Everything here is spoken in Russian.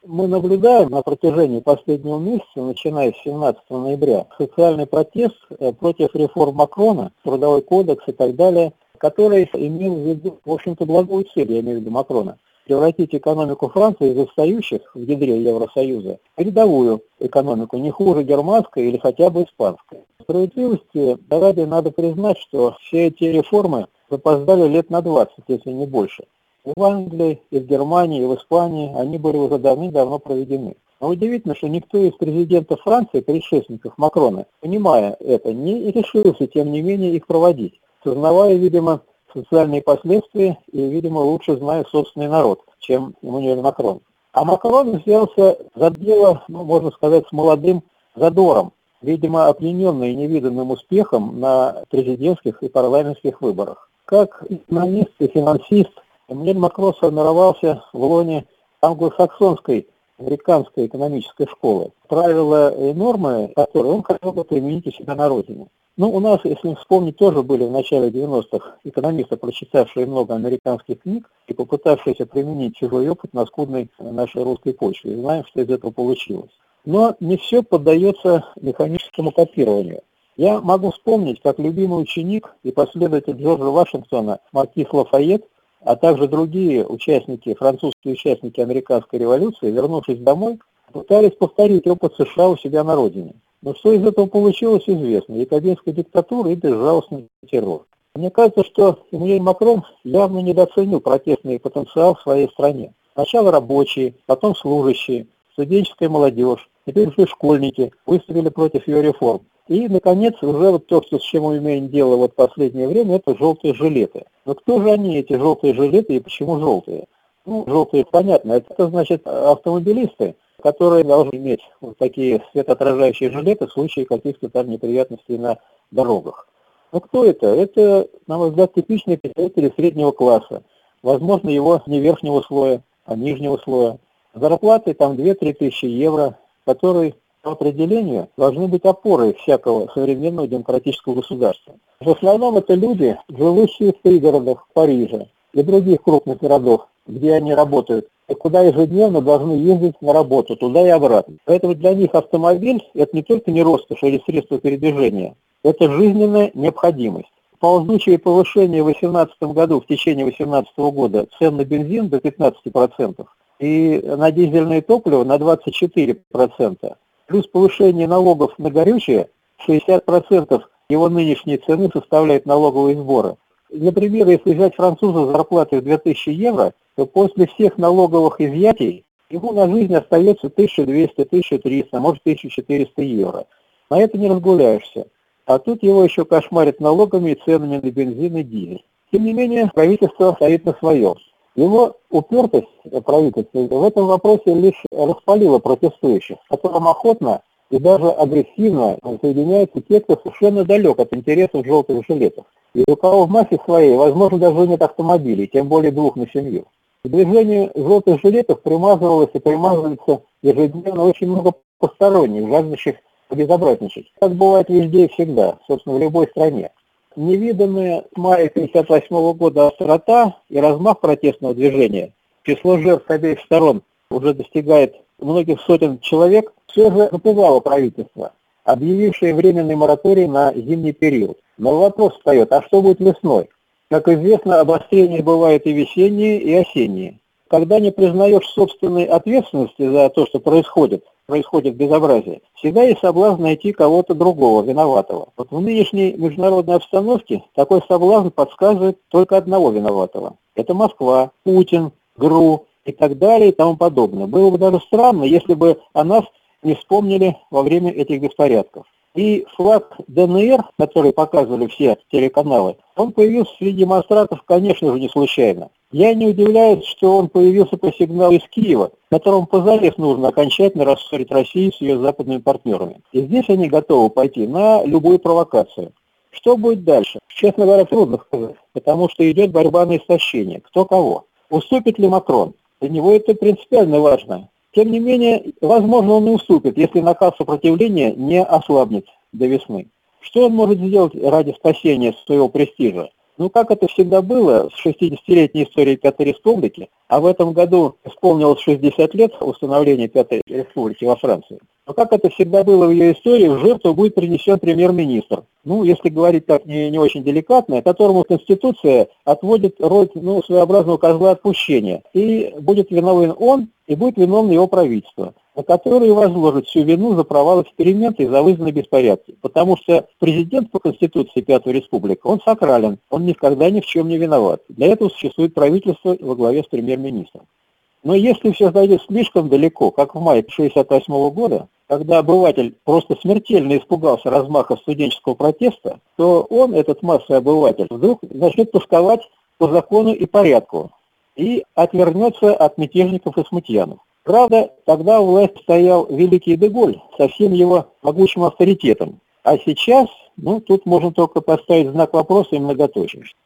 Мы наблюдаем на протяжении последнего месяца, начиная с 17 ноября, социальный протест против реформ Макрона, трудовой кодекс и так далее, который имел в виду, в общем-то, благую цель, я имею в виду Макрона, превратить экономику Франции из отстающих в ядре Евросоюза в рядовую экономику, не хуже германской или хотя бы испанской. Справедливости ради надо признать, что все эти реформы запоздали лет на 20, если не больше. И в Англии, и в Германии, и в Испании они были уже давным-давно проведены. Но удивительно, что никто из президентов Франции, предшественников Макрона, понимая это, не решился, тем не менее, их проводить, сознавая, видимо, социальные последствия и, видимо, лучше зная собственный народ, чем Эммануэль Макрон. А Макрон взялся за дело, можно сказать, с молодым задором, видимо, опьяненный невиданным успехом на президентских и парламентских выборах. Как экономист и финансист, Эммануэль Макрон сформировался в лоне англосаксонской, американской экономической школы. Правила и нормы, которые он хотел бы применить у себя на родине. У нас, если вспомнить, тоже были в начале 90-х экономисты, прочитавшие много американских книг и попытавшиеся применить чужой опыт на скудной нашей русской почве. И знаем, что из этого получилось. Но не все поддается механическому копированию. Я могу вспомнить, как любимый ученик и последователь Джорджа Вашингтона маркиз Лафайет, а также другие участники, французские участники американской революции, вернувшись домой, пытались повторить опыт США у себя на родине. Но что из этого получилось, известно. Якобинская диктатура и безжалостный террор. Мне кажется, что Эммануэль Макрон явно недооценил протестный потенциал в своей стране. Сначала рабочие, потом служащие, студенческая молодежь, теперь уже школьники выступили против ее реформ. И, наконец, уже вот то, с чем мы имеем дело в последнее время, это желтые жилеты. Но кто же они, эти желтые жилеты, и почему желтые? Желтые, понятно, это значит автомобилисты, которые должны иметь вот такие светоотражающие жилеты в случае каких-то там неприятностей на дорогах. Но кто это? Это, на мой взгляд, типичные представители среднего класса. Возможно, его не верхнего слоя, а нижнего слоя. Зарплаты там 2-3 тысячи евро, которые по определению должны быть опорой всякого современного демократического государства. В основном это люди, живущие в пригородах Парижа и других крупных городов, где они работают, и куда ежедневно должны ездить на работу, туда и обратно. Поэтому для них автомобиль – это не только не роскошь или средство передвижения, это жизненная необходимость. Ползучее повышение в 2018 году, в течение 2018 года, цен на бензин до 15% и на дизельное топливо на 24%, плюс повышение налогов на горючее, 60% его нынешней цены составляют налоговые сборы. Например, если взять француза с зарплатой в 2000 евро, то после всех налоговых изъятий ему на жизнь остается 1200, 1300, может 1400 евро. На это не разгуляешься. А тут его еще кошмарят налогами и ценами на бензин и дизель. Тем не менее, правительство стоит на своем. Его упертость правительства в этом вопросе лишь распалила протестующих, которым охотно и даже агрессивно соединяются те, кто совершенно далек от интересов желтых жилетов. И у кого в массе своей, возможно, даже нет автомобилей, тем более двух на семью. К движению желтых жилетов примазывалось и примазывается ежедневно очень много посторонних, жаждущих побезобразничать. Так бывает везде и всегда, собственно, в любой стране. Невиданная с мая 1958 года острота и размах протестного движения, число жертв с обеих сторон уже достигает многих сотен человек, все же напугало правительство, объявившее временный мораторий на зимний период. Но вопрос встает, а что будет весной? Как известно, обострения бывают и весенние, и осенние. Когда не признаешь собственной ответственности за то, что происходит безобразие, всегда есть соблазн найти кого-то другого, виноватого. Вот в нынешней международной обстановке такой соблазн подсказывает только одного виноватого. Это Москва, Путин, ГРУ и так далее и тому подобное. Было бы даже странно, если бы о нас не вспомнили во время этих беспорядков. И флаг ДНР, который показывали все телеканалы, он появился среди демонстрантов, конечно же, не случайно. Я не удивляюсь, что он появился по сигналу из Киева, которому позарез нужно окончательно рассорить Россию с ее западными партнерами. И здесь они готовы пойти на любую провокацию. Что будет дальше? Честно говоря, трудно сказать, потому что идет борьба на истощение. Кто кого? Уступит ли Макрон? Для него это принципиально важно. Тем не менее, возможно, он не уступит, если накал сопротивления не ослабнет до весны. Что он может сделать ради спасения своего престижа? Ну, как это всегда было с 60-летней историей Пятой Республики, а в этом году исполнилось 60 лет установления Пятой Республики во Франции. Но как это всегда было в ее истории, в жертву будет принесен премьер-министр. Ну, если говорить так не очень деликатно, которому Конституция отводит роль своеобразного козла отпущения. И будет виновен он, и будет виновно его правительство, на которое возложит всю вину за провал эксперимента и за вызванные беспорядки. Потому что президент по Конституции Пятой Республики, он сакрален, он никогда ни в чем не виноват. Для этого существует правительство во главе с премьер-министром. Но если все зайдет слишком далеко, как в мае 1968 года, когда обыватель просто смертельно испугался размаха студенческого протеста, то он, этот массовый обыватель, вдруг начнет тосковать по закону и порядку и отвернется от мятежников и смутьянов. Правда, тогда у власти стоял великий Де-Голь со всем его могучим авторитетом. А сейчас, тут можно только поставить знак вопроса и многоточие.